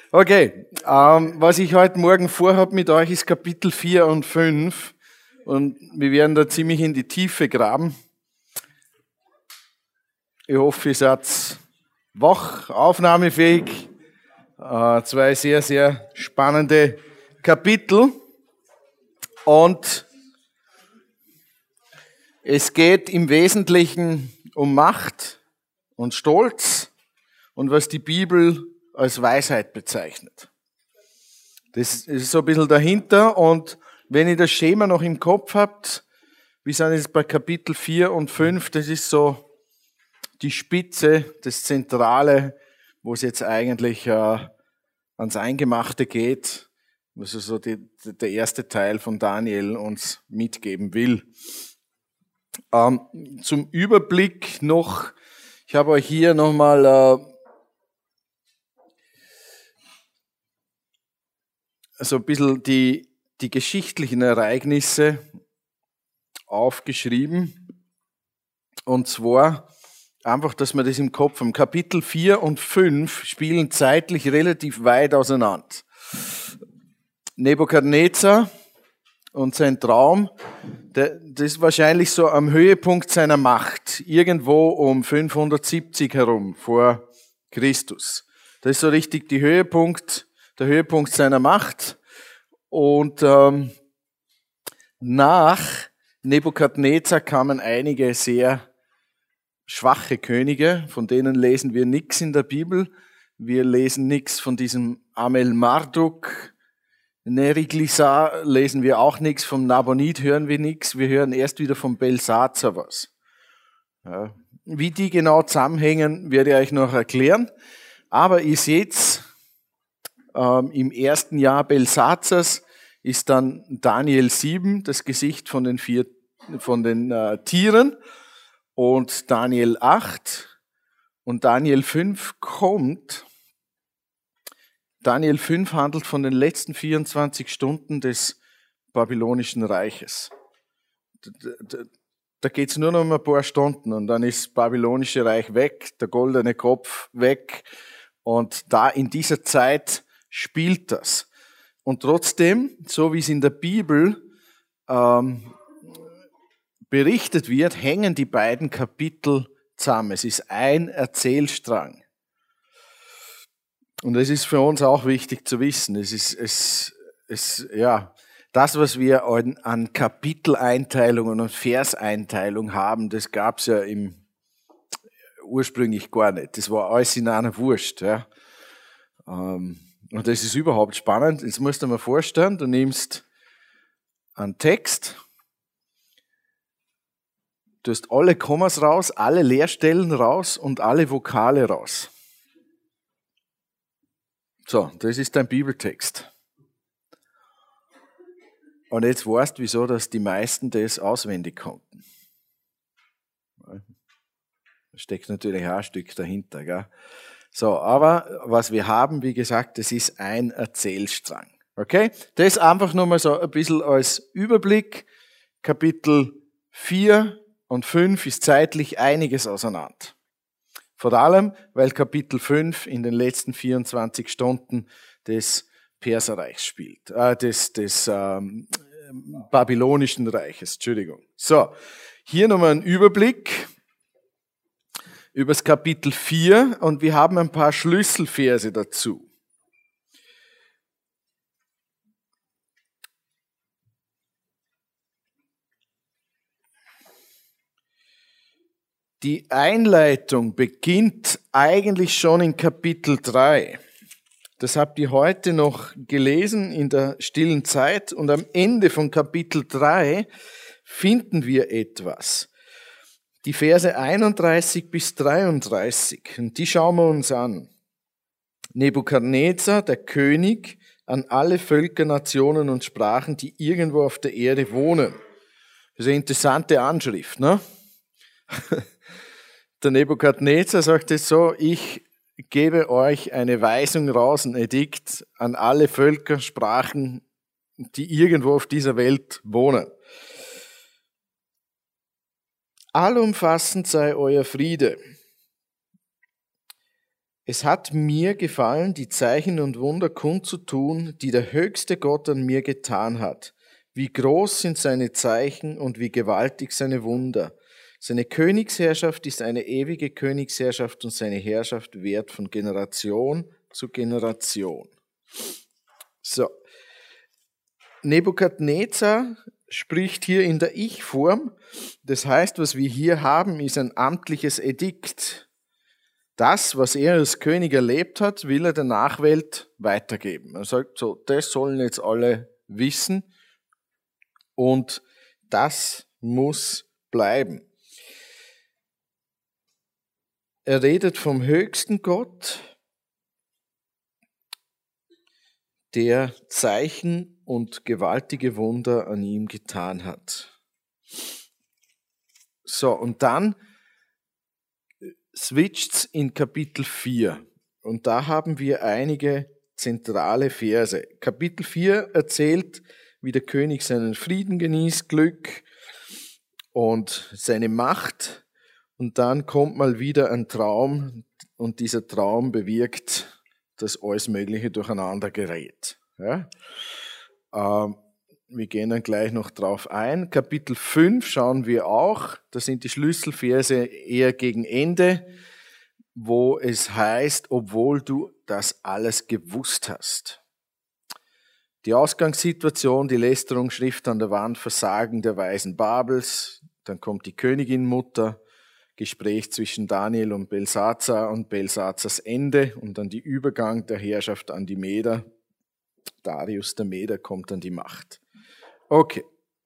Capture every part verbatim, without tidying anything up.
Okay, ähm, was ich heute Morgen vorhabe mit euch ist Kapitel vier und fünf und wir werden da ziemlich in die Tiefe graben. Ich hoffe, ihr seid wach, aufnahmefähig. Äh, zwei sehr, sehr spannende Kapitel und es geht im Wesentlichen um Macht und Stolz und was die Bibel als Weisheit bezeichnet. Das ist so ein bisschen dahinter und wenn ihr das Schema noch im Kopf habt, wir sind jetzt bei Kapitel vier und fünf, das ist so die Spitze, das Zentrale, wo es jetzt eigentlich äh, ans Eingemachte geht, was also die, der erste Teil von Daniel uns mitgeben will. Ähm, zum Überblick noch, ich habe euch hier nochmal äh, so ein bisschen die, die geschichtlichen Ereignisse aufgeschrieben. Und zwar einfach, dass wir das im Kopf haben. Kapitel vier und fünf spielen zeitlich relativ weit auseinander. Nebukadnezar und sein Traum, der, das ist wahrscheinlich so am Höhepunkt seiner Macht, irgendwo um fünfhundertsiebzig herum vor Christus. Das ist so richtig die Höhepunkt, der Höhepunkt seiner Macht. Und ähm, nach Nebukadnezar kamen einige sehr schwache Könige, von denen lesen wir nichts in der Bibel. Wir lesen nichts von diesem Amel-Marduk, Neriglissar lesen wir auch nichts, vom Nabonid hören wir nichts, wir hören erst wieder vom Belsazar was. Ja. Wie die genau zusammenhängen, werde ich euch noch erklären. Aber ihr seht, ähm, im ersten Jahr Belsazars ist dann Daniel sieben, das Gesicht von den vier, von den äh, Tieren, und Daniel acht und Daniel fünf kommt. Daniel fünf handelt von den letzten vierundzwanzig Stunden des babylonischen Reiches. Da geht es nur noch um ein paar Stunden und dann ist das babylonische Reich weg, der goldene Kopf weg und da in dieser Zeit spielt das. Und trotzdem, so wie es in der Bibel ähm, berichtet wird, hängen die beiden Kapitel zusammen. Es ist ein Erzählstrang. Und es ist für uns auch wichtig zu wissen. Es ist, es, es, ja, das, was wir an, an Kapiteleinteilungen und Verseinteilung haben, das gab es ja im, ursprünglich gar nicht. Das war alles in einer Wurst. Ja. Und das ist überhaupt spannend. Jetzt musst du dir mal vorstellen, du nimmst einen Text, du hast alle Kommas raus, alle Leerstellen raus und alle Vokale raus. So, das ist dein Bibeltext. Und jetzt weißt du, wieso dass die meisten das auswendig konnten. Da steckt natürlich auch ein Stück dahinter. Gell? So, aber was wir haben, wie gesagt, das ist ein Erzählstrang. Okay? Das einfach nur mal so ein bisschen als Überblick. Kapitel vier und fünf ist zeitlich einiges auseinander. Vor allem, weil Kapitel fünf in den letzten vierundzwanzig Stunden des Perserreichs spielt, äh, des, des ähm, babylonischen Reiches, Entschuldigung. So, hier nochmal ein Überblick über das Kapitel vier und wir haben ein paar Schlüsselverse dazu. Die Einleitung beginnt eigentlich schon in Kapitel drei. Das habt ihr heute noch gelesen in der stillen Zeit und am Ende von Kapitel drei finden wir etwas. Die Verse einunddreißig bis dreiunddreißig, und die schauen wir uns an. Nebukadnezar, der König, an alle Völker, Nationen und Sprachen, die irgendwo auf der Erde wohnen. Das ist eine interessante Anschrift, ne? Der Nebukadnezar sagt es so, ich gebe euch eine Weisung raus, ein Edikt an alle Völker, Sprachen, die irgendwo auf dieser Welt wohnen. Allumfassend sei euer Friede. Es hat mir gefallen, die Zeichen und Wunder kundzutun, die der höchste Gott an mir getan hat. Wie groß sind seine Zeichen und wie gewaltig seine Wunder. Seine Königsherrschaft ist eine ewige Königsherrschaft und seine Herrschaft währt von Generation zu Generation. So. Nebukadnezar spricht hier in der Ich-Form. Das heißt, was wir hier haben, ist ein amtliches Edikt. Das, was er als König erlebt hat, will er der Nachwelt weitergeben. Er sagt so, das sollen jetzt alle wissen und das muss bleiben. Er redet vom höchsten Gott, der Zeichen und gewaltige Wunder an ihm getan hat. So, und dann switcht's in Kapitel vier. Und da haben wir einige zentrale Verse. Kapitel vier erzählt, wie der König seinen Frieden genießt, Glück und seine Macht. Und dann kommt mal wieder ein Traum und dieser Traum bewirkt, dass alles Mögliche durcheinander gerät. Ja? Ähm, wir gehen dann gleich noch drauf ein. Kapitel fünf schauen wir auch. Das sind die Schlüsselverse eher gegen Ende, wo es heißt, obwohl du das alles gewusst hast. Die Ausgangssituation, die Lästerung, Schrift an der Wand, Versagen der Weisen Babels, dann kommt die Königin-Mutter, Gespräch zwischen Daniel und Belsazar und Belsazars Ende und dann die Übergang der Herrschaft an die Meder. Darius der Meder kommt an die Macht. Okay.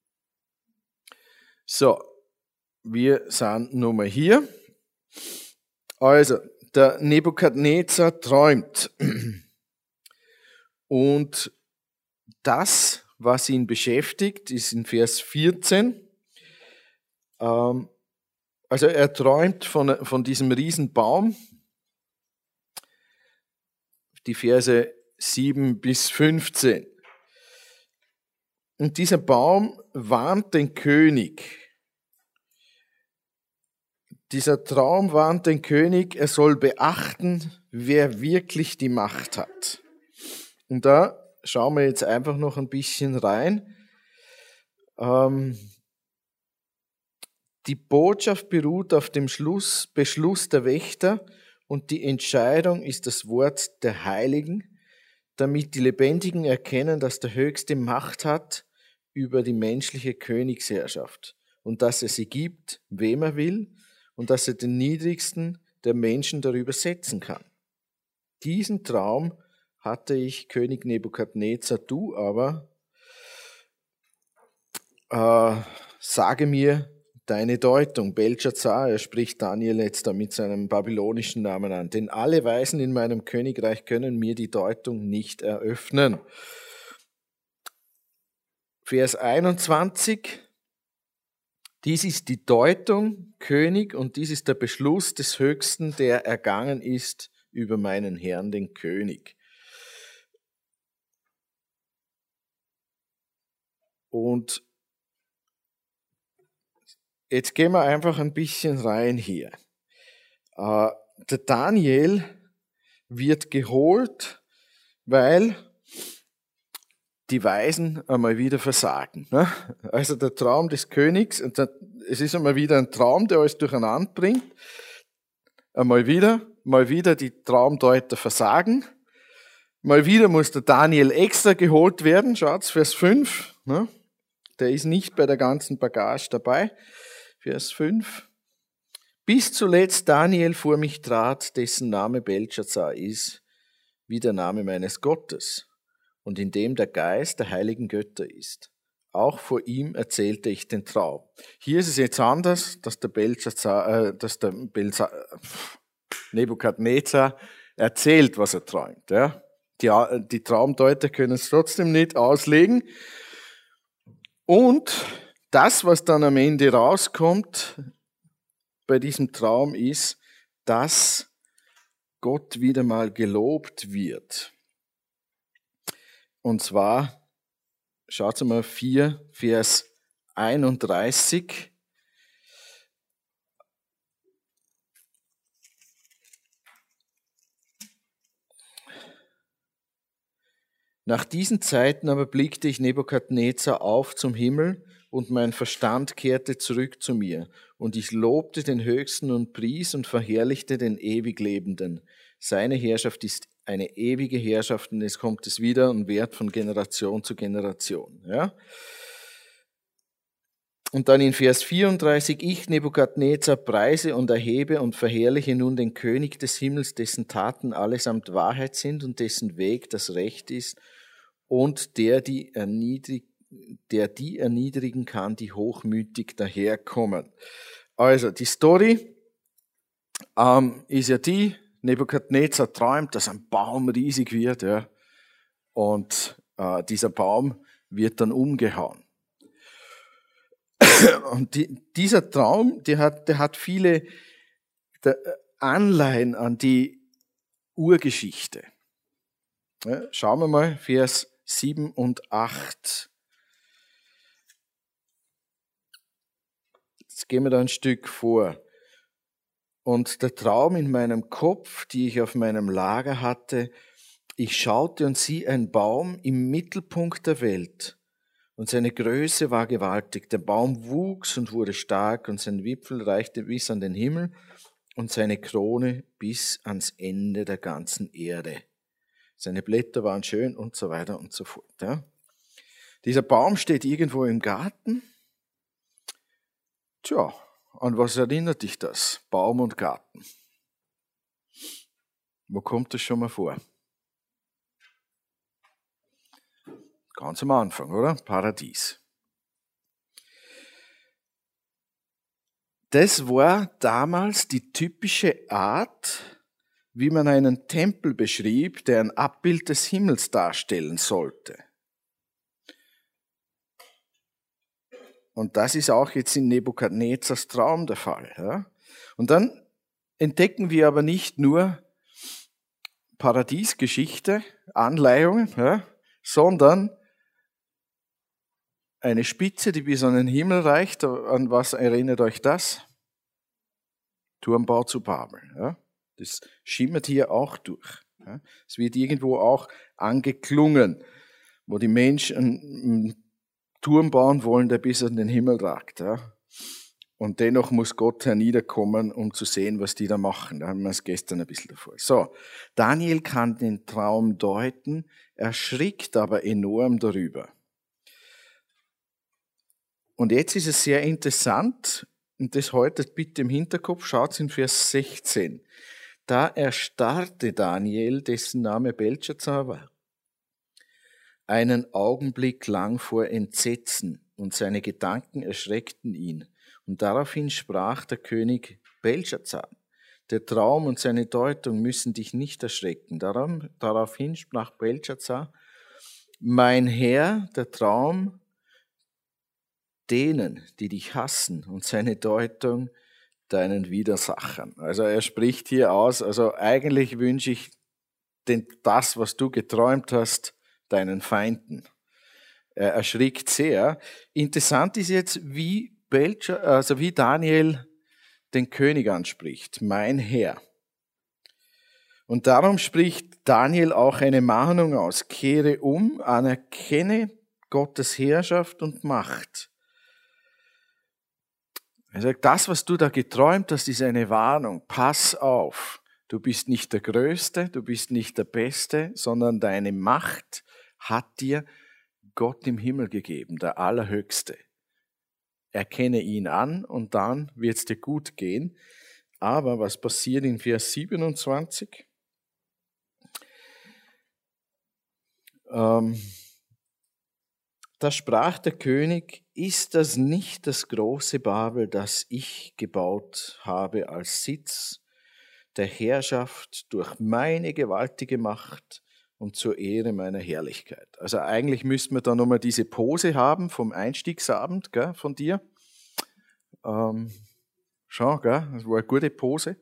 So, wir sind nun mal hier. Also, der Nebukadnezar träumt. Und das, was ihn beschäftigt, ist in Vers vierzehn. Ähm, Also er träumt von, von diesem Riesenbaum, die Verse sieben bis fünfzehn. Und dieser Baum warnt den König. Dieser Traum warnt den König, er soll beachten, wer wirklich die Macht hat. Und da schauen wir jetzt einfach noch ein bisschen rein. Ähm, Die Botschaft beruht auf dem Schluss, Beschluss der Wächter und die Entscheidung ist das Wort der Heiligen, damit die Lebendigen erkennen, dass der Höchste Macht hat über die menschliche Königsherrschaft und dass er sie gibt, wem er will und dass er den Niedrigsten der Menschen darüber setzen kann. Diesen Traum hatte ich, König Nebukadnezar, du aber, äh, sage mir deine Deutung. Belshazzar, er spricht Daniel jetzt da mit seinem babylonischen Namen an. Denn alle Weisen in meinem Königreich können mir die Deutung nicht eröffnen. Vers einundzwanzig. Dies ist die Deutung, König, und dies ist der Beschluss des Höchsten, der ergangen ist über meinen Herrn, den König. Und jetzt gehen wir einfach ein bisschen rein hier. Äh, der Daniel wird geholt, weil die Weisen einmal wieder versagen. Ne? Also der Traum des Königs, und es ist einmal wieder ein Traum, der alles durcheinander bringt. Einmal wieder, mal wieder die Traumdeuter versagen. Mal wieder muss der Daniel extra geholt werden. Schaut's, Vers fünf. Ne? Der ist nicht bei der ganzen Bagage dabei. Vers fünf. Bis zuletzt Daniel vor mich trat, dessen Name Belshazzar ist, wie der Name meines Gottes, und in dem der Geist der heiligen Götter ist. Auch vor ihm erzählte ich den Traum. Hier ist es jetzt anders, dass der Belshazzar, äh, dass der Belsa, Nebukadnezar erzählt, was er träumt. Ja? Die, die Traumdeuter können es trotzdem nicht auslegen. Und das, was dann am Ende rauskommt bei diesem Traum, ist, dass Gott wieder mal gelobt wird. Und zwar, schaut mal, vier, Vers einunddreißig. Nach diesen Zeiten aber blickte ich Nebukadnezar auf zum Himmel, und mein Verstand kehrte zurück zu mir, und ich lobte den Höchsten und pries und verherrlichte den Ewiglebenden. Seine Herrschaft ist eine ewige Herrschaft, und es kommt es wieder und währt von Generation zu Generation. Ja? Und dann in Vers vierunddreißig, ich, Nebukadnezar, preise und erhebe und verherrliche nun den König des Himmels, dessen Taten allesamt Wahrheit sind und dessen Weg das Recht ist, und der die, erniedrig, der die erniedrigen kann, die hochmütig daherkommen. Also die Story ähm, ist ja die, Nebukadnezar träumt, dass ein Baum riesig wird, ja, und äh, dieser Baum wird dann umgehauen. Und die, dieser Traum, der hat, der hat viele der Anleihen an die Urgeschichte. Ja, schauen wir mal, Vers sieben und acht. Jetzt gehen wir da ein Stück vor. Und der Traum in meinem Kopf, die ich auf meinem Lager hatte, ich schaute und sieh ein Baum im Mittelpunkt der Welt. Und seine Größe war gewaltig. Der Baum wuchs und wurde stark, und sein Wipfel reichte bis an den Himmel und seine Krone bis ans Ende der ganzen Erde. Seine Blätter waren schön und so weiter und so fort. Ja. Dieser Baum steht irgendwo im Garten. Tja, an was erinnert dich das? Baum und Garten. Wo kommt das schon mal vor? Ganz am Anfang, oder? Paradies. Das war damals die typische Art, wie man einen Tempel beschrieb, der ein Abbild des Himmels darstellen sollte. Und das ist auch jetzt in Nebukadnezars Traum der Fall. Ja? Und dann entdecken wir aber nicht nur Paradiesgeschichte, Anleihungen, ja, sondern eine Spitze, die bis an den Himmel reicht. An was erinnert euch das? Turmbau zu Babel. Ja? Das schimmert hier auch durch. Ja? Es wird irgendwo auch angeklungen, wo die Menschen einen Turm bauen wollen, der bis an den Himmel ragt. Ja? Und dennoch muss Gott herniederkommen, um zu sehen, was die da machen. Da haben wir es gestern ein bisschen davor. So, Daniel kann den Traum deuten, erschrickt aber enorm darüber. Und jetzt ist es sehr interessant, und das heute bitte im Hinterkopf, schaut in Vers sechzehn. Da erstarrte Daniel, dessen Name Beltschazar war, einen Augenblick lang vor Entsetzen, und seine Gedanken erschreckten ihn. Und daraufhin sprach der König: Beltschazar, der Traum und seine Deutung müssen dich nicht erschrecken. Darum, daraufhin sprach Beltschazar: Mein Herr, der Traum denen, die dich hassen, und seine Deutung deinen Widersachern. Also er spricht hier aus, also eigentlich wünsche ich den, das, was du geträumt hast, deinen Feinden. Er erschrickt sehr. Interessant ist jetzt, wie, Belcher, also wie Daniel den König anspricht, mein Herr. Und darum spricht Daniel auch eine Mahnung aus: Kehre um, anerkenne Gottes Herrschaft und Macht. Er sagt, das, was du da geträumt hast, ist eine Warnung. Pass auf. Du bist nicht der Größte, du bist nicht der Beste, sondern deine Macht hat dir Gott im Himmel gegeben, der Allerhöchste. Erkenne ihn an und dann wird es dir gut gehen. Aber was passiert in Vers siebenundzwanzig? Ähm, Da sprach der König: Ist das nicht das große Babel, das ich gebaut habe als Sitz der Herrschaft durch meine gewaltige Macht und zur Ehre meiner Herrlichkeit? Also eigentlich müssten wir da nochmal diese Pose haben vom Einstiegsabend, gell, von dir. Ähm, schau, gell, das war eine gute Pose.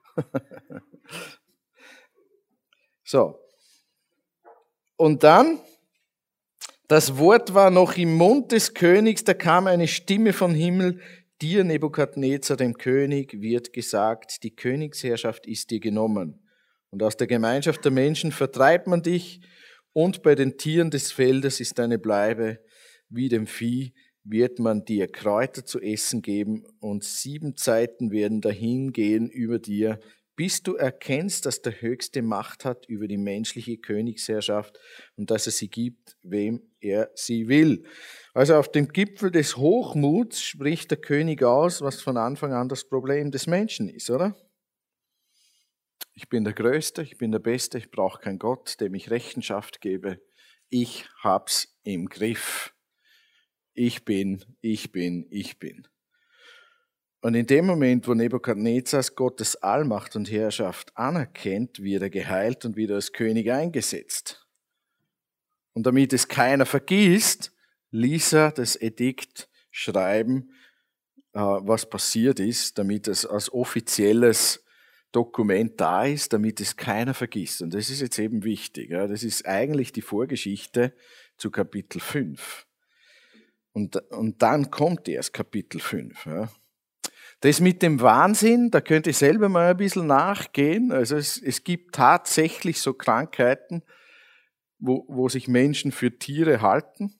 So. Und dann... Das Wort war noch im Mund des Königs, da kam eine Stimme vom Himmel: Dir, Nebukadnezar, dem König, wird gesagt, die Königsherrschaft ist dir genommen. Und aus der Gemeinschaft der Menschen vertreibt man dich, und bei den Tieren des Feldes ist deine Bleibe, wie dem Vieh wird man dir Kräuter zu essen geben und sieben Zeiten werden dahingehen über dir, bis du erkennst, dass der Höchste Macht hat über die menschliche Königsherrschaft und dass er sie gibt, wem er sie will. Also auf dem Gipfel des Hochmuts spricht der König aus, was von Anfang an das Problem des Menschen ist, oder? Ich bin der Größte, ich bin der Beste, ich brauche keinen Gott, dem ich Rechenschaft gebe. Ich hab's im Griff. Ich bin, ich bin, ich bin. Und in dem Moment, wo Nebukadnezar Gottes Allmacht und Herrschaft anerkennt, wird er geheilt und wieder als König eingesetzt. Und damit es keiner vergisst, ließ er das Edikt schreiben, was passiert ist, damit es als offizielles Dokument da ist, damit es keiner vergisst. Und das ist jetzt eben wichtig. Das ist eigentlich die Vorgeschichte zu Kapitel fünf. Und, und dann kommt erst Kapitel fünf. Das mit dem Wahnsinn, da könnt ihr selber mal ein bisschen nachgehen. Also es, es gibt tatsächlich so Krankheiten, wo, wo sich Menschen für Tiere halten.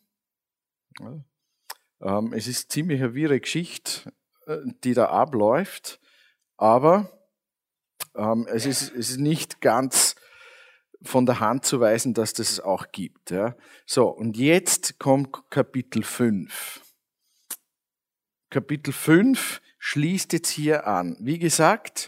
Ähm, es ist ziemlich eine wirre Geschichte, die da abläuft, aber ähm, es ist, es ist nicht ganz von der Hand zu weisen, dass das es auch gibt. Ja. So, und jetzt kommt Kapitel fünf. Kapitel fünf schließt jetzt hier an. Wie gesagt,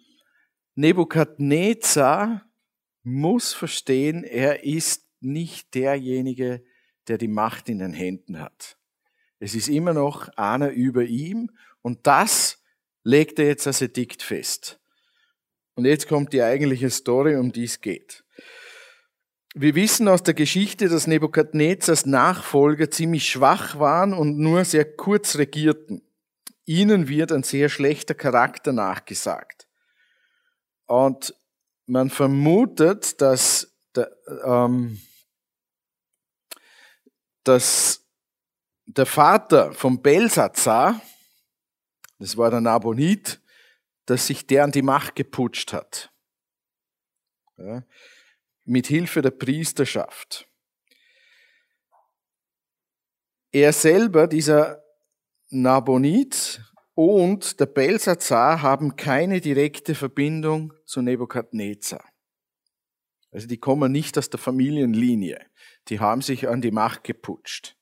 Nebukadnezar muss verstehen, er ist nicht derjenige, der die Macht in den Händen hat. Es ist immer noch einer über ihm und das legt er jetzt als Edikt fest. Und jetzt kommt die eigentliche Story, um die es geht. Wir wissen aus der Geschichte, dass Nebukadnezars Nachfolger ziemlich schwach waren und nur sehr kurz regierten. Ihnen wird ein sehr schlechter Charakter nachgesagt. Und man vermutet, dass, der, ähm, dass der Vater von Belsazar, das war der Nabonid, dass sich der an die Macht geputscht hat. Ja, mit Hilfe der Priesterschaft. Er selber, dieser Nabonid und der Belsazar haben keine direkte Verbindung zu Nebukadnezar. Also die kommen nicht aus der Familienlinie. Die haben sich an die Macht geputscht.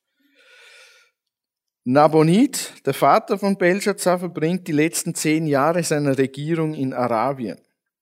Nabonid, der Vater von Belsazar, verbringt die letzten zehn Jahre seiner Regierung in Arabien.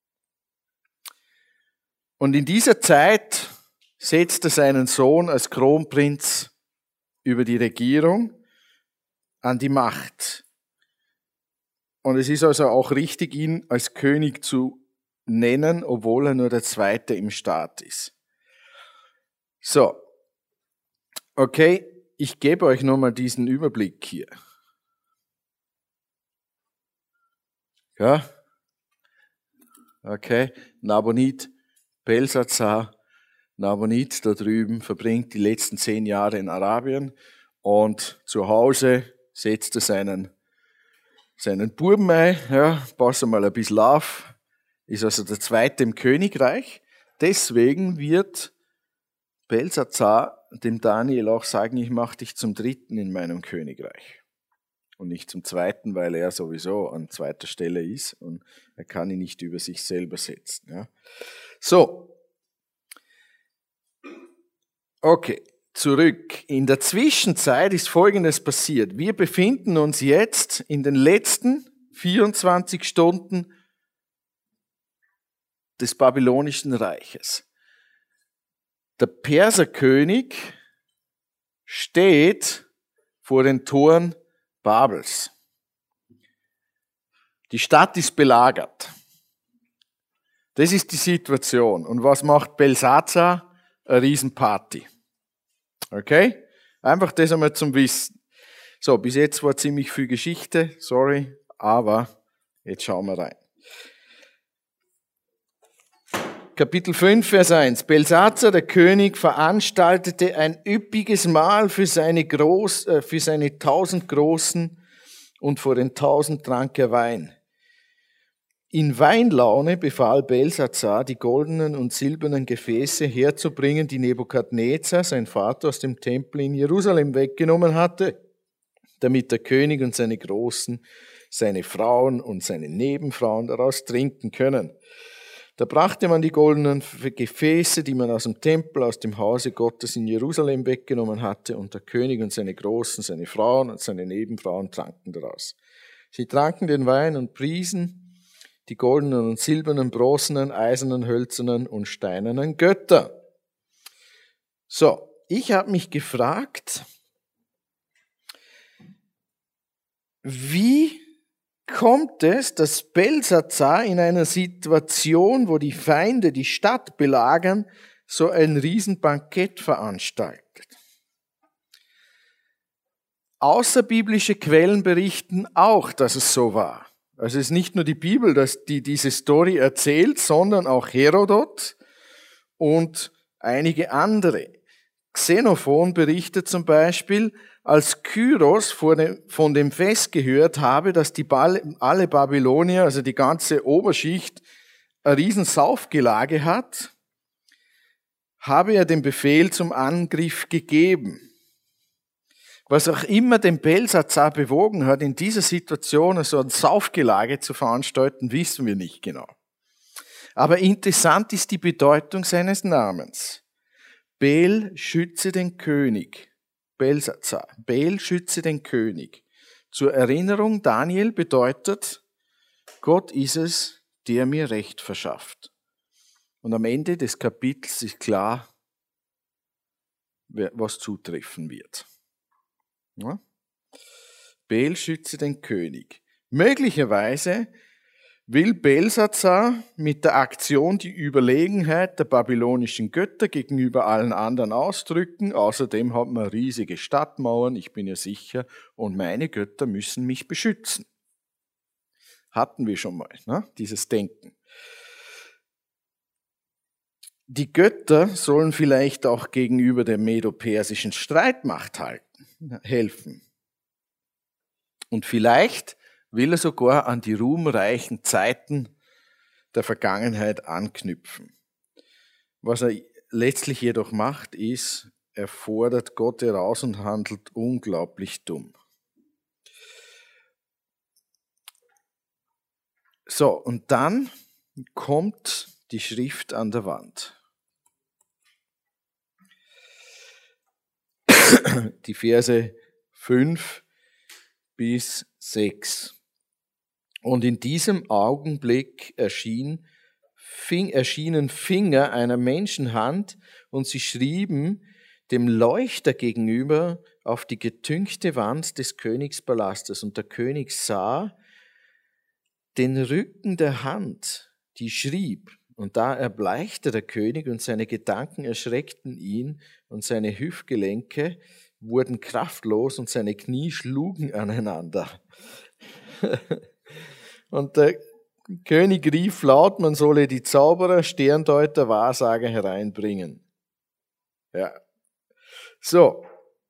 Und in dieser Zeit setzt er seinen Sohn als Kronprinz über die Regierung an die Macht. Und es ist also auch richtig, ihn als König zu nennen, obwohl er nur der Zweite im Staat ist. So, okay, ich gebe euch nochmal diesen Überblick hier. Ja, okay, Nabonid, Belsazar, Nabonid da drüben verbringt die letzten zehn Jahre in Arabien und zu Hause setzt er seinen, seinen Buben ein, ja, passt mal ein bisschen auf, ist also der Zweite im Königreich. Deswegen wird Belsazar dem Daniel auch sagen, ich mache dich zum Dritten in meinem Königreich. Und nicht zum Zweiten, weil er sowieso an zweiter Stelle ist und er kann ihn nicht über sich selber setzen. Ja. So. Okay, zurück. In der Zwischenzeit ist Folgendes passiert. Wir befinden uns jetzt in den letzten vierundzwanzig Stunden des Babylonischen Reiches. Der Perserkönig steht vor den Toren Babels. Die Stadt ist belagert. Das ist die Situation. Und was macht Belsazar? Eine Riesenparty. Okay? Einfach das einmal zum Wissen. So, bis jetzt war ziemlich viel Geschichte, sorry, aber jetzt schauen wir rein. Kapitel fünf, Vers eins. Belsazar, der König, veranstaltete ein üppiges Mahl für seine, Groß, äh, für seine tausend Großen und vor den tausend trank er Wein. In Weinlaune befahl Belsazar, die goldenen und silbernen Gefäße herzubringen, die Nebukadnezar, sein Vater, aus dem Tempel in Jerusalem weggenommen hatte, damit der König und seine Großen, seine Frauen und seine Nebenfrauen daraus trinken können. Da brachte man die goldenen Gefäße, die man aus dem Tempel, aus dem Hause Gottes in Jerusalem weggenommen hatte, und der König und seine Großen, seine Frauen und seine Nebenfrauen tranken daraus. Sie tranken den Wein und priesen die goldenen und silbernen, bronzenen, eisernen, hölzernen und steinernen Götter. So, ich habe mich gefragt, wie kommt es, dass Belsazar in einer Situation, wo die Feinde die Stadt belagern, so ein Riesenbankett veranstaltet? Außerbiblische Quellen berichten auch, dass es so war. Also es ist nicht nur die Bibel, die diese Story erzählt, sondern auch Herodot und einige andere. Xenophon berichtet zum Beispiel, als Kyros von dem Fest gehört habe, dass die alle Babylonier, also die ganze Oberschicht, ein riesen Saufgelage hat, habe er den Befehl zum Angriff gegeben. Was auch immer den Belsazar bewogen hat, in dieser Situation so ein Saufgelage zu veranstalten, wissen wir nicht genau. Aber interessant ist die Bedeutung seines Namens. Bel schütze den König. Belsazar. Bel schütze den König. Zur Erinnerung, Daniel bedeutet, Gott ist es, der mir Recht verschafft. Und am Ende des Kapitels ist klar, was zutreffen wird. Ja? Bel schütze den König. Möglicherweise will Belsazar mit der Aktion die Überlegenheit der babylonischen Götter gegenüber allen anderen ausdrücken. Außerdem hat man riesige Stadtmauern, ich bin ja sicher, und meine Götter müssen mich beschützen. Hatten wir schon mal, ne? Dieses Denken. Die Götter sollen vielleicht auch gegenüber der medo-persischen Streitmacht halten. helfen. Und vielleicht will er sogar an die ruhmreichen Zeiten der Vergangenheit anknüpfen. Was er letztlich jedoch macht, ist, er fordert Gott heraus und handelt unglaublich dumm. So, und dann kommt die Schrift an der Wand. Die Verse fünf bis sechs. Und in diesem Augenblick erschien, fing, erschienen Finger einer Menschenhand, und sie schrieben dem Leuchter gegenüber auf die getünchte Wand des Königspalastes. Und der König sah den Rücken der Hand, die schrieb. Und da erbleichte der König, und seine Gedanken erschreckten ihn, und seine Hüftgelenke wurden kraftlos, und seine Knie schlugen aneinander. Und der König rief laut, man solle die Zauberer, Sterndeuter, Wahrsager hereinbringen. Ja. So.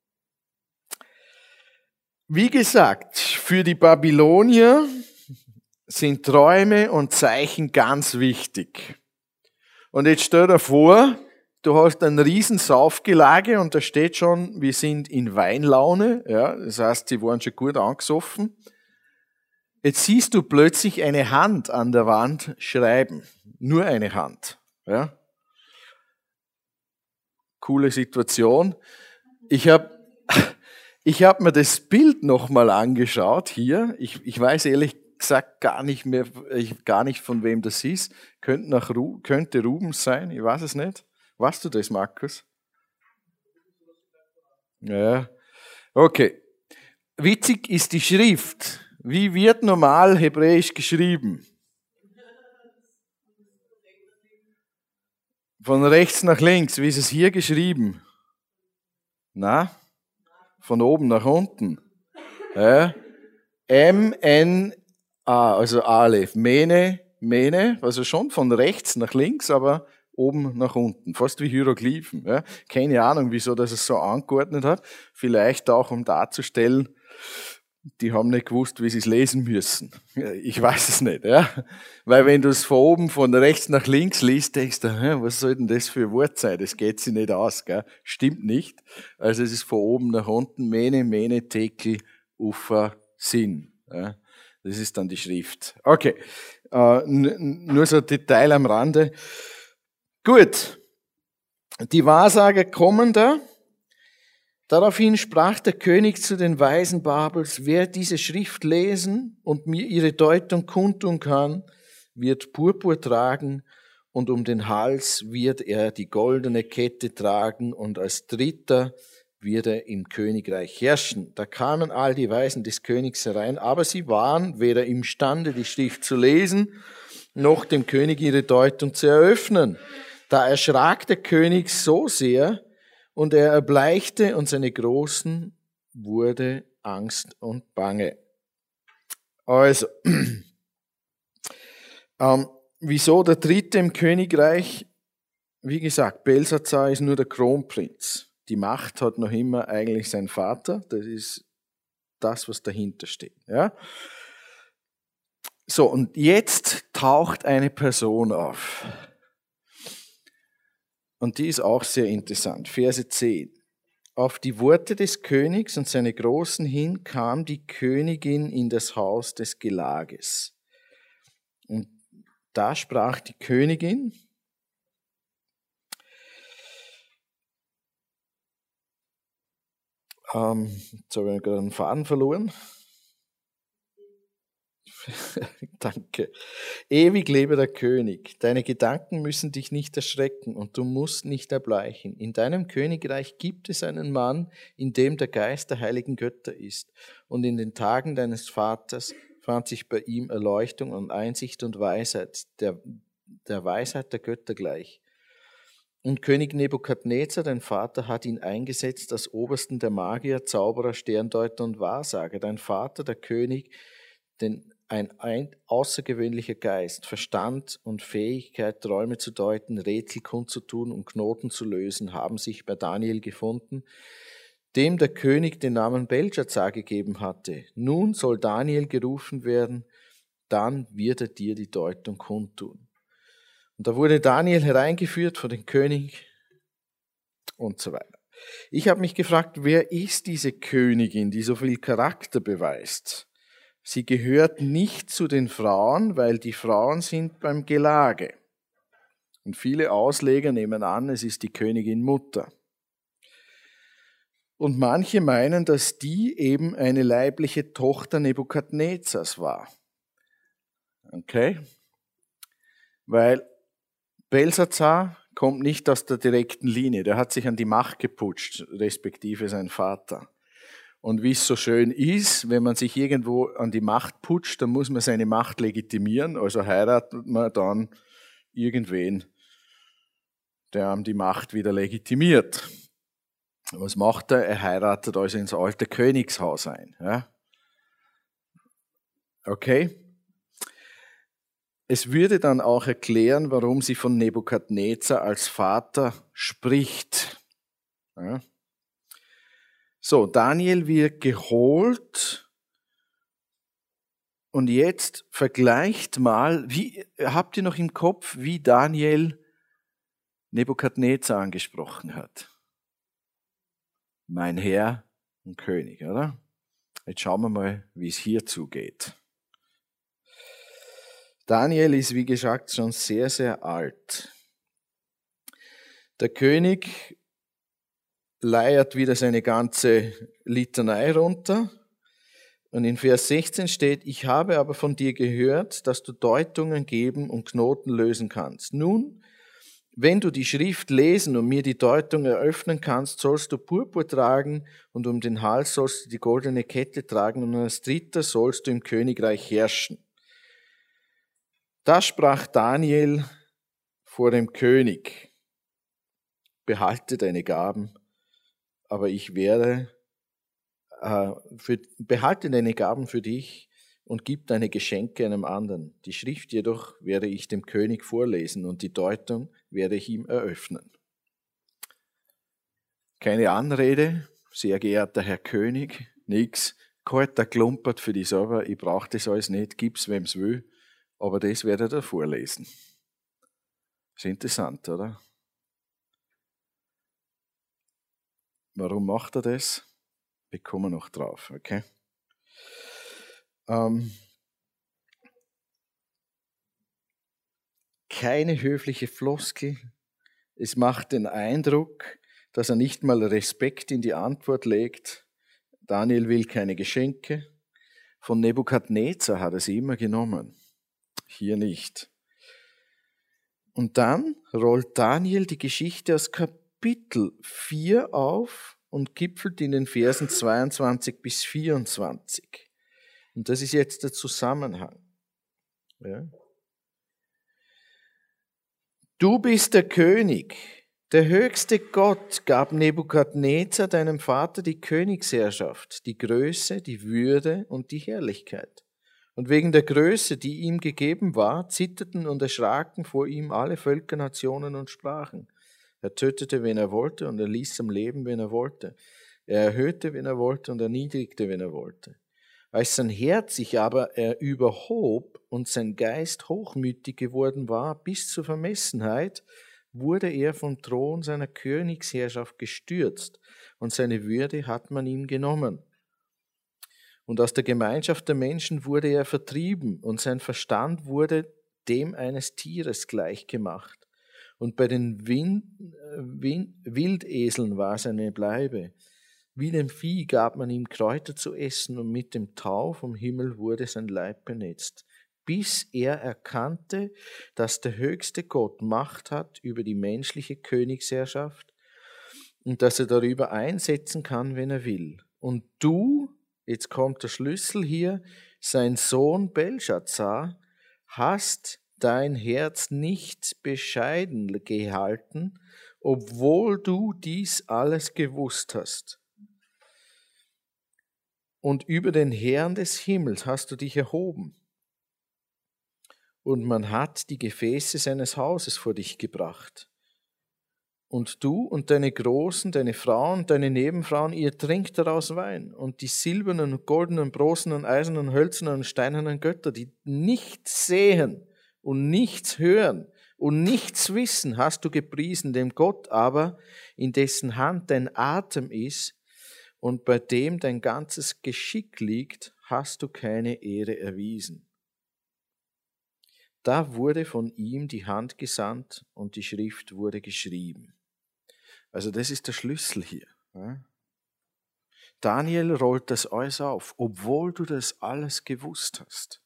Wie gesagt, für die Babylonier sind Träume und Zeichen ganz wichtig. Und jetzt stell dir vor, du hast ein riesen Saufgelage und da steht schon, wir sind in Weinlaune, ja, das heißt, sie waren schon gut angesoffen. Jetzt siehst du plötzlich eine Hand an der Wand schreiben. Nur eine Hand, ja. Coole Situation. Ich habe ich hab mir das Bild nochmal angeschaut hier. Ich, ich weiß ehrlich gesagt gar nicht mehr, ich, gar nicht von wem das ist. Könnte, nach Ru, könnte Rubens sein, ich weiß es nicht. Weißt du das, Markus? Ja, okay. Witzig ist die Schrift. Wie wird normal Hebräisch geschrieben? Von rechts nach links. Wie ist es hier geschrieben? Na? Von oben nach unten. Ja. M N A, also Aleph. Mene, Mene, also schon von rechts nach links, aber oben nach unten. Fast wie Hieroglyphen. Ja. Keine Ahnung, wieso das es so angeordnet hat. Vielleicht auch, um darzustellen, die haben nicht gewusst, wie sie es lesen müssen. Ich weiß es nicht, ja. Weil wenn du es von oben, von rechts nach links liest, denkst du, hä, was soll denn das für ein Wort sein? Das geht sich nicht aus, gell? Stimmt nicht. Also es ist von oben nach unten, Mene, Mene, Tekel, Ufer, Sinn. Ja. Das ist dann die Schrift. Okay, äh, nur so ein Detail am Rande. Gut, die Wahrsager kommen da. Daraufhin sprach der König zu den Weisen Babels, wer diese Schrift lesen und mir ihre Deutung kundtun kann, wird Purpur tragen und um den Hals wird er die goldene Kette tragen und als Dritter wird er im Königreich herrschen. Da kamen all die Weisen des Königs herein, aber sie waren weder imstande, die Schrift zu lesen, noch dem König ihre Deutung zu eröffnen. Da erschrak der König so sehr, und er erbleichte und seine Großen wurde Angst und Bange. Also, ähm, wieso der Dritte im Königreich? Wie gesagt, Belsazar ist nur der Kronprinz. Die Macht hat noch immer eigentlich sein Vater. Das ist das, was dahinter steht. Ja? So, und jetzt taucht eine Person auf. Und die ist auch sehr interessant. Verse zehn. Auf die Worte des Königs und seine Großen hin kam die Königin in das Haus des Gelages. Und da sprach die Königin, ähm, jetzt habe ich gerade einen Faden verloren. Danke. Ewig lebe der König. Deine Gedanken müssen dich nicht erschrecken und du musst nicht erbleichen. In deinem Königreich gibt es einen Mann, in dem der Geist der heiligen Götter ist. Und in den Tagen deines Vaters fand sich bei ihm Erleuchtung und Einsicht und Weisheit, der, der Weisheit der Götter gleich. Und König Nebukadnezar, dein Vater, hat ihn eingesetzt als Obersten der Magier, Zauberer, Sterndeuter und Wahrsager. Dein Vater, der König, den ein, ein außergewöhnlicher Geist, Verstand und Fähigkeit, Träume zu deuten, Rätsel kundzutun und Knoten zu lösen, haben sich bei Daniel gefunden, dem der König den Namen Belshazzar gegeben hatte. Nun soll Daniel gerufen werden, dann wird er dir die Deutung kundtun. Und da wurde Daniel hereingeführt vor den König und so weiter. Ich habe mich gefragt, wer ist diese Königin, die so viel Charakter beweist? Sie gehört nicht zu den Frauen, weil die Frauen sind beim Gelage. Und viele Ausleger nehmen an, es ist die Königin Mutter. Und manche meinen, dass die eben eine leibliche Tochter Nebukadnezars war. Okay? Weil Belshazzar kommt nicht aus der direkten Linie. Der hat sich an die Macht geputscht, respektive sein Vater. Und wie es so schön ist, wenn man sich irgendwo an die Macht putscht, dann muss man seine Macht legitimieren. Also heiratet man dann irgendwen, der ihm die Macht wieder legitimiert. Was macht er? Er heiratet also ins alte Königshaus ein. Ja? Okay? Es würde dann auch erklären, warum sie von Nebukadnezar als Vater spricht. Ja? So, Daniel wird geholt und jetzt vergleicht mal, wie, habt ihr noch im Kopf, wie Daniel Nebukadnezar angesprochen hat? Mein Herr und König, oder? Jetzt schauen wir mal, wie es hier zugeht. Daniel ist, wie gesagt, schon sehr, sehr alt. Der König leiert wieder seine ganze Litanei runter. Und in Vers sechzehn steht, ich habe aber von dir gehört, dass du Deutungen geben und Knoten lösen kannst. Nun, wenn du die Schrift lesen und mir die Deutung eröffnen kannst, sollst du Purpur tragen und um den Hals sollst du die goldene Kette tragen und als Dritter sollst du im Königreich herrschen. Da sprach Daniel vor dem König, behalte deine Gaben, aber ich werde, äh, für, behalte deine Gaben für dich und gib deine Geschenke einem anderen. Die Schrift jedoch werde ich dem König vorlesen und die Deutung werde ich ihm eröffnen. Keine Anrede, sehr geehrter Herr König, nix. kalter Klumpert für dich selber, ich brauche das alles nicht, gib's wem's will, aber das werde ich dir vorlesen. Ist interessant, oder? Warum macht er das? Wir kommen noch drauf, okay? Ähm, keine höfliche Floskel. Es macht den Eindruck, dass er nicht mal Respekt in die Antwort legt. Daniel will keine Geschenke. Von Nebukadnezar hat er sie immer genommen. Hier nicht. Und dann rollt Daniel die Geschichte aus Kapitel vier auf und gipfelt in den Versen zweiundzwanzig bis vierundzwanzig. Und das ist jetzt der Zusammenhang. Ja. Du bist der König. Der höchste Gott gab Nebukadnezar, deinem Vater, die Königsherrschaft, die Größe, die Würde und die Herrlichkeit. Und wegen der Größe, die ihm gegeben war, zitterten und erschraken vor ihm alle Völker, Nationen und Sprachen. Er tötete, wen er wollte, und er ließ am Leben, wen er wollte. Er erhöhte, wen er wollte, und erniedrigte, wen er wollte. Als sein Herz sich aber er überhob und sein Geist hochmütig geworden war bis zur Vermessenheit, wurde er vom Thron seiner Königsherrschaft gestürzt, und seine Würde hat man ihm genommen. Und aus der Gemeinschaft der Menschen wurde er vertrieben, und sein Verstand wurde dem eines Tieres gleichgemacht. Und bei den Wind, Wind, Wildeseln war seine Bleibe. Wie dem Vieh gab man ihm Kräuter zu essen, und mit dem Tau vom Himmel wurde sein Leib benetzt, bis er erkannte, dass der höchste Gott Macht hat über die menschliche Königsherrschaft und dass er darüber einsetzen kann, wenn er will. Und du, jetzt kommt der Schlüssel hier, sein Sohn Belshazzar, hast dein Herz nicht bescheiden gehalten, obwohl du dies alles gewusst hast. Und über den Herrn des Himmels hast du dich erhoben. Und man hat die Gefäße seines Hauses vor dich gebracht. Und du und deine Großen, deine Frauen, deine Nebenfrauen, ihr trinkt daraus Wein. Und die silbernen, goldenen, bronzenen, eisernen, hölzernen und steinernen Götter, die nichts sehen und nichts hören und nichts wissen, hast du gepriesen, dem Gott aber, in dessen Hand dein Atem ist und bei dem dein ganzes Geschick liegt, hast du keine Ehre erwiesen. Da wurde von ihm die Hand gesandt und die Schrift wurde geschrieben. Also das ist der Schlüssel hier. Daniel rollt das alles auf, obwohl du das alles gewusst hast.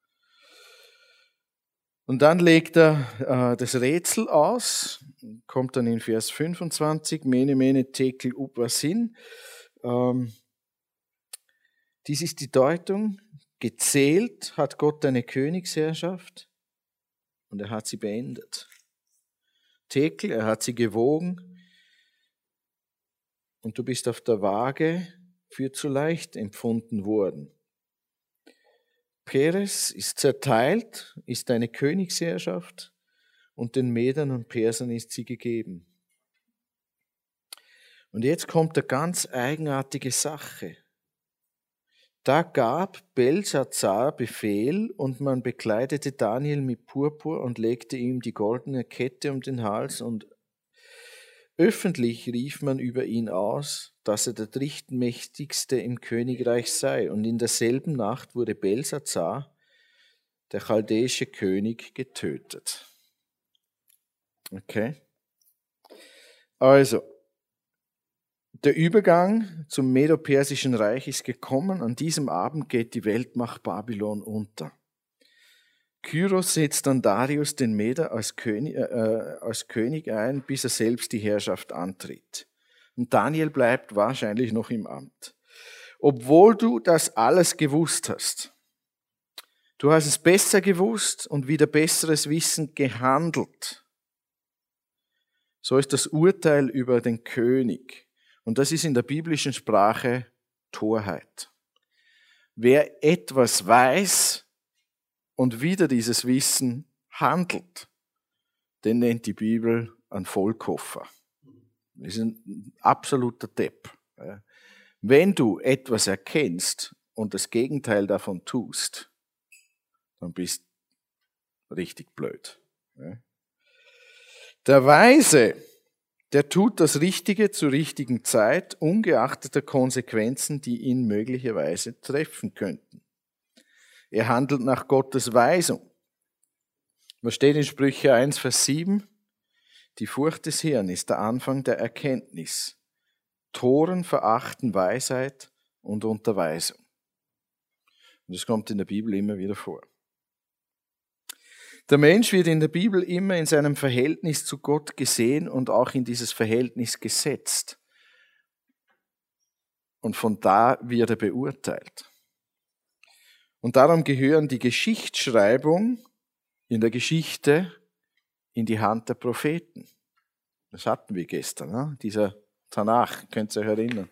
Und dann legt er äh, das Rätsel aus, kommt dann in Vers fünfundzwanzig, Mene, Mene, Tekel, Upasin. Ähm, dies ist die Deutung, gezählt hat Gott deine Königsherrschaft und er hat sie beendet. Tekel, er hat sie gewogen und du bist auf der Waage für zu leicht empfunden worden. Peres ist zerteilt, ist deine Königsherrschaft und den Medern und Persern ist sie gegeben. Und jetzt kommt eine ganz eigenartige Sache. Da gab Belshazzar Befehl und man bekleidete Daniel mit Purpur und legte ihm die goldene Kette um den Hals und öffentlich rief man über ihn aus, dass er der drittmächtigste im Königreich sei. Und in derselben Nacht wurde Belshazzar, der chaldäische König, getötet. Okay? Also, der Übergang zum Medo-Persischen Reich ist gekommen. An diesem Abend geht die Weltmacht Babylon unter. Kyros setzt dann Darius den Meder als König, äh, als König ein, bis er selbst die Herrschaft antritt. Und Daniel bleibt wahrscheinlich noch im Amt. Obwohl du das alles gewusst hast. Du hast es besser gewusst und wieder besseres Wissen gehandelt. So ist das Urteil über den König. Und das ist in der biblischen Sprache Torheit. Wer etwas weiß und wieder dieses Wissen handelt, den nennt die Bibel einen Vollkoffer. Das ist ein absoluter Depp. Wenn du etwas erkennst und das Gegenteil davon tust, dann bist du richtig blöd. Der Weise, der tut das Richtige zur richtigen Zeit, ungeachtet der Konsequenzen, die ihn möglicherweise treffen könnten. Er handelt nach Gottes Weisung. Was steht in Sprüche eins, Vers sieben? Die Furcht des Herrn ist der Anfang der Erkenntnis. Toren verachten Weisheit und Unterweisung. Und das kommt in der Bibel immer wieder vor. Der Mensch wird in der Bibel immer in seinem Verhältnis zu Gott gesehen und auch in dieses Verhältnis gesetzt. Und von da wird er beurteilt. Und darum gehören die Geschichtsschreibung in der Geschichte in die Hand der Propheten. Das hatten wir gestern, ne? Dieser Tanach, könnt ihr euch erinnern.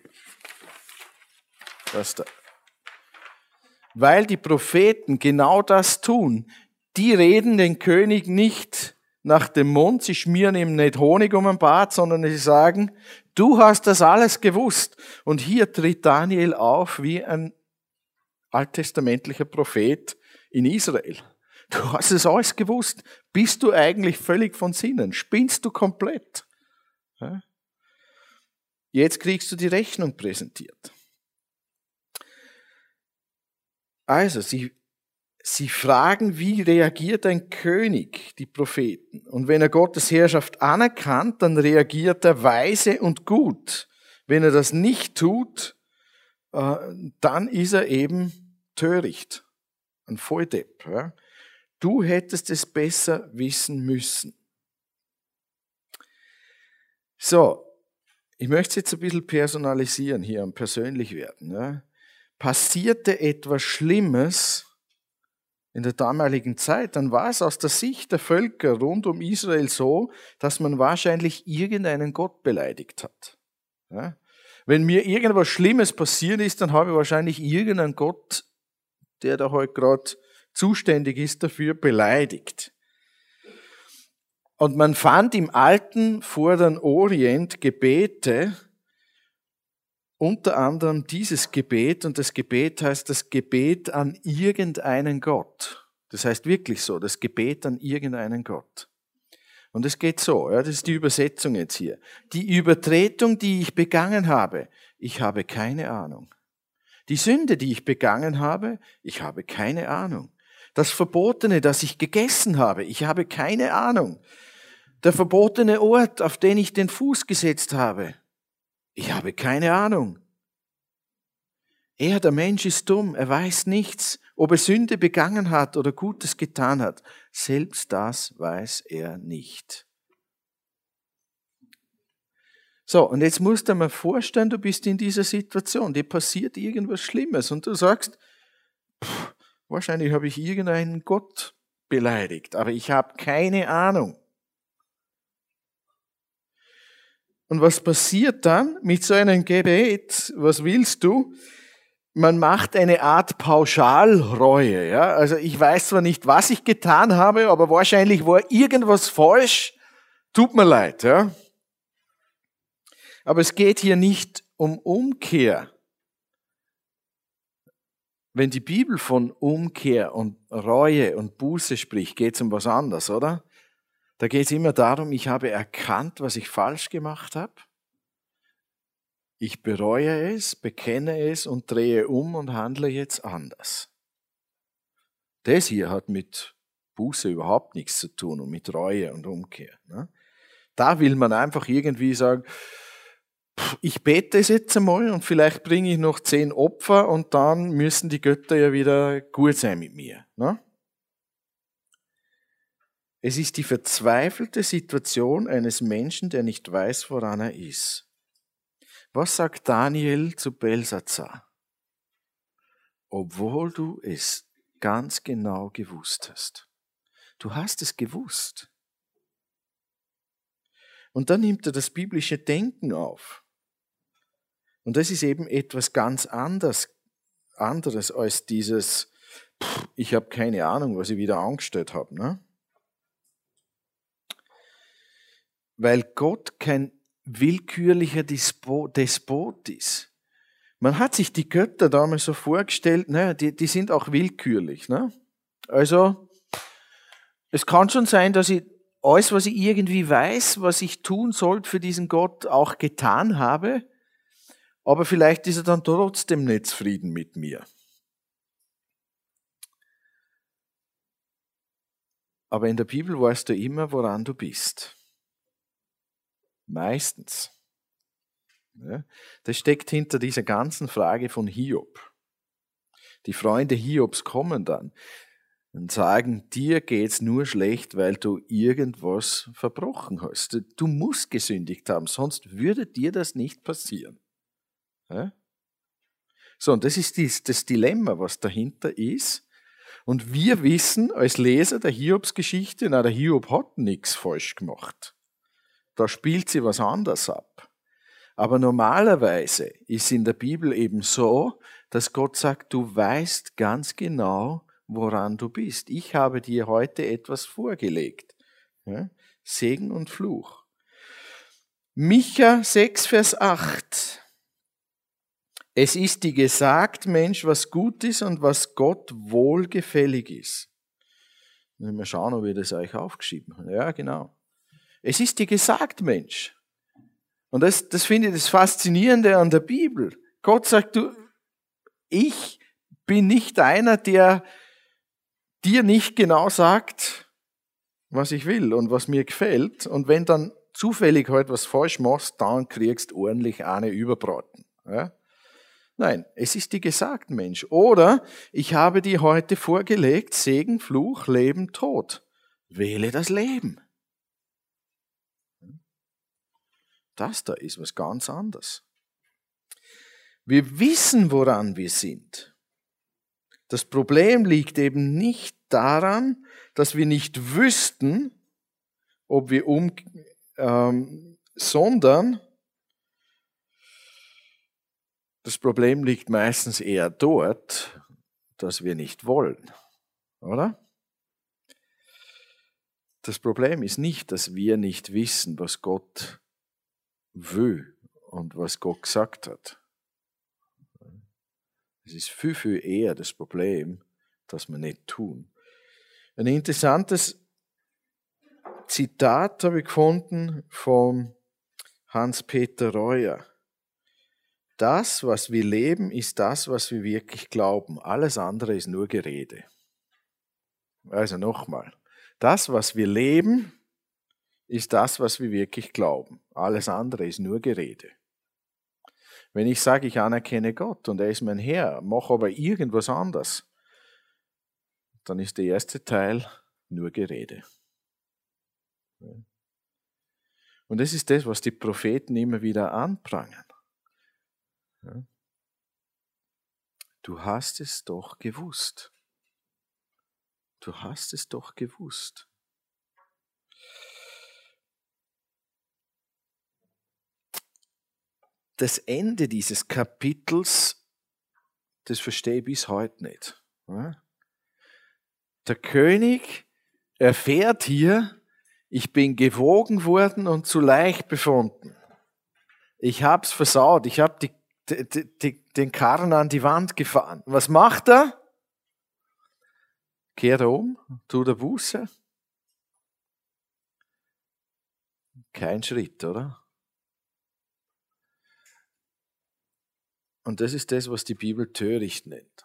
Das da. Weil die Propheten genau das tun. Die reden den König nicht nach dem Mund, sie schmieren ihm nicht Honig um den Bart, sondern sie sagen, du hast das alles gewusst. Und hier tritt Daniel auf wie ein alttestamentlicher Prophet in Israel. Du hast es alles gewusst. Bist du eigentlich völlig von Sinnen? Spinnst du komplett? Jetzt kriegst du die Rechnung präsentiert. Also, sie, sie fragen, wie reagiert ein König, die Propheten? Und wenn er Gottes Herrschaft anerkannt, dann reagiert er weise und gut. Wenn er das nicht tut, dann ist er eben töricht, ein Volldepp. Du hättest es besser wissen müssen. So, ich möchte es jetzt ein bisschen personalisieren hier und persönlich werden. Ja. Passierte etwas Schlimmes in der damaligen Zeit, dann war es aus der Sicht der Völker rund um Israel so, dass man wahrscheinlich irgendeinen Gott beleidigt hat. Ja. Wenn mir irgendwas Schlimmes passiert ist, dann habe ich wahrscheinlich irgendeinen Gott, der da heute gerade zuständig ist dafür, beleidigt. Und man fand im alten Vorderen Orient Gebete, unter anderem dieses Gebet, und das Gebet heißt das Gebet an irgendeinen Gott. Das heißt wirklich so, das Gebet an irgendeinen Gott. Und es geht so, ja, das ist die Übersetzung jetzt hier. Die Übertretung, die ich begangen habe, ich habe keine Ahnung. Die Sünde, die ich begangen habe, ich habe keine Ahnung. Das Verbotene, das ich gegessen habe, ich habe keine Ahnung. Der verbotene Ort, auf den ich den Fuß gesetzt habe, ich habe keine Ahnung. Er, der Mensch, ist dumm, er weiß nichts, ob er Sünde begangen hat oder Gutes getan hat. Selbst das weiß er nicht. So, und jetzt musst du dir mal vorstellen, du bist in dieser Situation, dir passiert irgendwas Schlimmes und du sagst, pff, wahrscheinlich habe ich irgendeinen Gott beleidigt, aber ich habe keine Ahnung. Und was passiert dann mit so einem Gebet? Was willst du? Man macht eine Art Pauschalreue. Ja? Also ich weiß zwar nicht, was ich getan habe, aber wahrscheinlich war irgendwas falsch. Tut mir leid. Ja? Aber es geht hier nicht um Umkehr. Wenn die Bibel von Umkehr und Reue und Buße spricht, geht es um was anderes, oder? Da geht es immer darum, ich habe erkannt, was ich falsch gemacht habe. Ich bereue es, bekenne es und drehe um und handle jetzt anders. Das hier hat mit Buße überhaupt nichts zu tun und mit Reue und Umkehr. Ne? Da will man einfach irgendwie sagen, ich bete es jetzt einmal und vielleicht bringe ich noch zehn Opfer und dann müssen die Götter ja wieder gut sein mit mir. Ne? Es ist die verzweifelte Situation eines Menschen, der nicht weiß, woran er ist. Was sagt Daniel zu Belsazar? Obwohl du es ganz genau gewusst hast. Du hast es gewusst. Und dann nimmt er das biblische Denken auf. Und das ist eben etwas ganz anderes, anderes als dieses, pff, ich habe keine Ahnung, was ich wieder angestellt habe. Ne? Weil Gott kein willkürlicher Despot ist. Man hat sich die Götter damals so vorgestellt, ne, die, die sind auch willkürlich. Ne? Also, es kann schon sein, dass ich alles, was ich irgendwie weiß, was ich tun sollte für diesen Gott, auch getan habe, aber vielleicht ist er dann trotzdem nicht zufrieden mit mir. Aber in der Bibel weißt du immer, woran du bist. Meistens. Ja, das steckt hinter dieser ganzen Frage von Hiob. Die Freunde Hiobs kommen dann und sagen, dir geht's nur schlecht, weil du irgendwas verbrochen hast. Du musst gesündigt haben, sonst würde dir das nicht passieren. Ja? So, und das ist das Dilemma, was dahinter ist. Und wir wissen als Leser der Hiobsgeschichte, na, der Hiob hat nichts falsch gemacht. Da spielt sie was anderes ab. Aber normalerweise ist in der Bibel eben so, dass Gott sagt, du weißt ganz genau, woran du bist. Ich habe dir heute etwas vorgelegt. Ja? Segen und Fluch. Micha sechs, Vers acht. Es ist dir gesagt, Mensch, was gut ist und was Gott wohlgefällig ist. Mal schauen, ob ich das euch aufgeschrieben habe. Ja, genau. Es ist dir gesagt, Mensch. Und das, das finde ich das Faszinierende an der Bibel. Gott sagt, du, ich bin nicht einer, der dir nicht genau sagt, was ich will und was mir gefällt. Und wenn dann zufällig halt was falsch machst, dann kriegst du ordentlich eine überbraten. Ja? Nein, es ist dir gesagt, Mensch. Oder ich habe dir heute vorgelegt, Segen, Fluch, Leben, Tod. Wähle das Leben. Das da ist was ganz anderes. Wir wissen, woran wir sind. Das Problem liegt eben nicht daran, dass wir nicht wüssten, ob wir um, ähm, sondern das Problem liegt meistens eher dort, dass wir nicht wollen, oder? Das Problem ist nicht, dass wir nicht wissen, was Gott will und was Gott gesagt hat. Es ist viel, viel eher das Problem, dass wir nicht tun. Ein interessantes Zitat habe ich gefunden von Hans-Peter Reuer. Das, was wir leben, ist das, was wir wirklich glauben. Alles andere ist nur Gerede. Also nochmal. Das, was wir leben, ist das, was wir wirklich glauben. Alles andere ist nur Gerede. Wenn ich sage, ich anerkenne Gott und er ist mein Herr, mache aber irgendwas anderes, dann ist der erste Teil nur Gerede. Und das ist das, was die Propheten immer wieder anprangern. Du hast es doch gewusst. Du hast es doch gewusst. Das Ende dieses Kapitels, das verstehe ich bis heute nicht. Der König erfährt hier, ich bin gewogen worden und zu leicht befunden. Ich hab's versaut, ich hab die, die, die, den Karren an die Wand gefahren. Was macht er? Kehrt er um, tut er Buße? Kein Schritt, oder? Und das ist das, was die Bibel töricht nennt.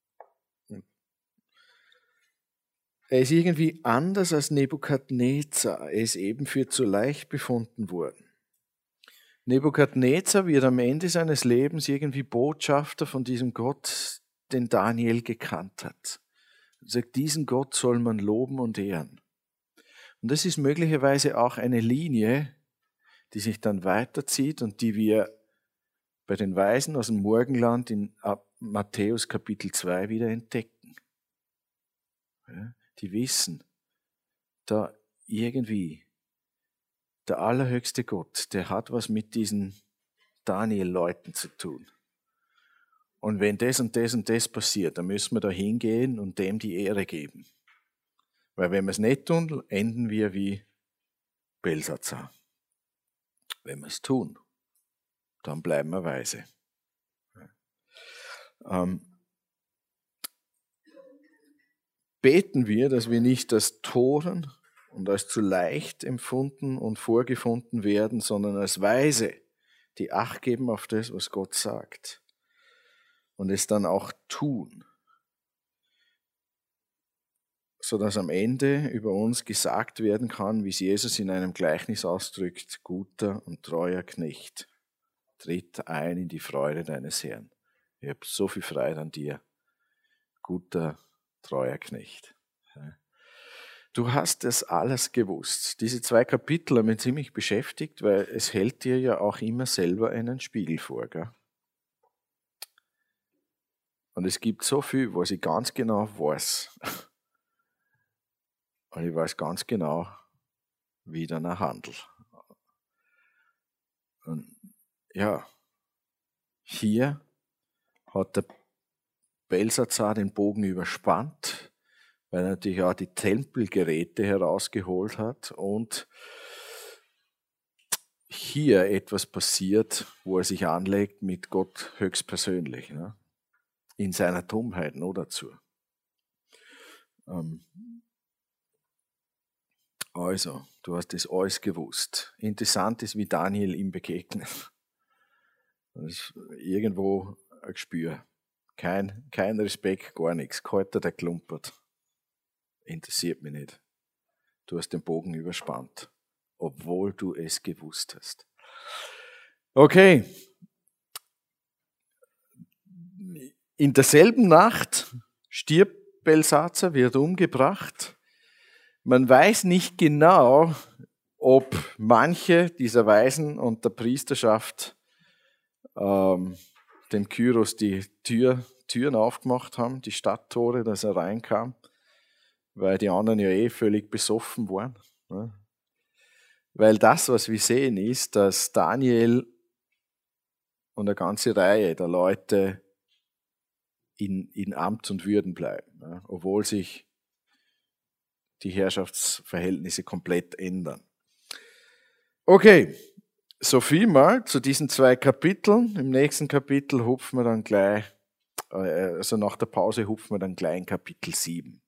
Er ist irgendwie anders als Nebukadnezar. Er ist eben für zu leicht befunden worden. Nebukadnezar wird am Ende seines Lebens irgendwie Botschafter von diesem Gott, den Daniel gekannt hat. Er sagt, diesen Gott soll man loben und ehren. Und das ist möglicherweise auch eine Linie, die sich dann weiterzieht und die wir bei den Weisen aus dem Morgenland in Matthäus Kapitel zwei wieder entdecken. Ja, die wissen, da irgendwie der allerhöchste Gott, der hat was mit diesen Daniel-Leuten zu tun. Und wenn das und das und das passiert, dann müssen wir da hingehen und dem die Ehre geben. Weil wenn wir es nicht tun, enden wir wie Belsazar. Wenn wir es tun, dann bleiben wir weise. Ähm, beten wir, dass wir nicht als Toren und als zu leicht empfunden und vorgefunden werden, sondern als Weise, die Acht geben auf das, was Gott sagt und es dann auch tun, sodass am Ende über uns gesagt werden kann, wie es Jesus in einem Gleichnis ausdrückt: guter und treuer Knecht, tritt ein in die Freude deines Herrn. Ich habe so viel Freude an dir, guter, treuer Knecht. Du hast das alles gewusst. Diese zwei Kapitel haben mich ziemlich beschäftigt, weil es hält dir ja auch immer selber einen Spiegel vor. Gell? Und es gibt so viel, was ich ganz genau weiß. Und ich weiß ganz genau, wie ich danach handle. Und ja, hier hat der Belsazar den Bogen überspannt, weil er natürlich auch die Tempelgeräte herausgeholt hat und hier etwas passiert, wo er sich anlegt mit Gott höchstpersönlich, ne? In seiner Dummheit noch dazu. Ähm also, du hast das alles gewusst. Interessant ist, wie Daniel ihm begegnet. Das ist irgendwo ein Gespür. Kein, kein Respekt, gar nichts. Kalter, der klumpert. Interessiert mich nicht. Du hast den Bogen überspannt, obwohl du es gewusst hast. Okay. In derselben Nacht stirbt Belsazar, wird umgebracht. Man weiß nicht genau, ob manche dieser Weisen und der Priesterschaft ähm, dem Kyros die Tür, Türen aufgemacht haben, die Stadttore, dass er reinkam, weil die anderen ja eh völlig besoffen waren. Ne? Weil das, was wir sehen, ist, dass Daniel und eine ganze Reihe der Leute in, in Amt und Würden bleiben, ne? Obwohl sich die Herrschaftsverhältnisse komplett ändern. Okay, so viel mal zu diesen zwei Kapiteln. Im nächsten Kapitel hupfen wir dann gleich, also nach der Pause hupfen wir dann gleich in Kapitel sieben.